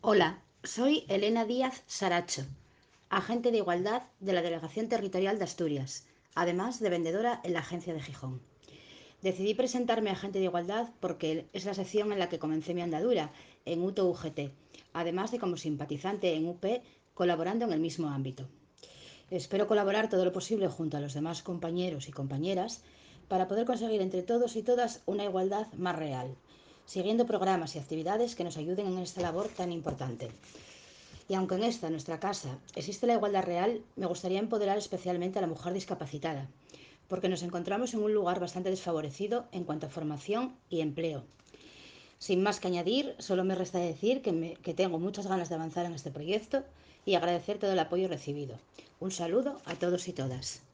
Hola, soy Elena Díaz Saracho, agente de igualdad de la Delegación Territorial de Asturias, además de vendedora en la agencia de Gijón. Decidí presentarme a agente de igualdad porque es la sección en la que comencé mi andadura, en UTO-UGT, además de como simpatizante en UP, colaborando en el mismo ámbito. Espero colaborar todo lo posible junto a los demás compañeros y compañeras para poder conseguir entre todos y todas una igualdad más real, siguiendo programas y actividades que nos ayuden en esta labor tan importante. Y aunque en esta, nuestra casa, existe la igualdad real, me gustaría empoderar especialmente a la mujer discapacitada, porque nos encontramos en un lugar bastante desfavorecido en cuanto a formación y empleo. Sin más que añadir, solo me resta decir que tengo muchas ganas de avanzar en este proyecto y agradecer todo el apoyo recibido. Un saludo a todos y todas.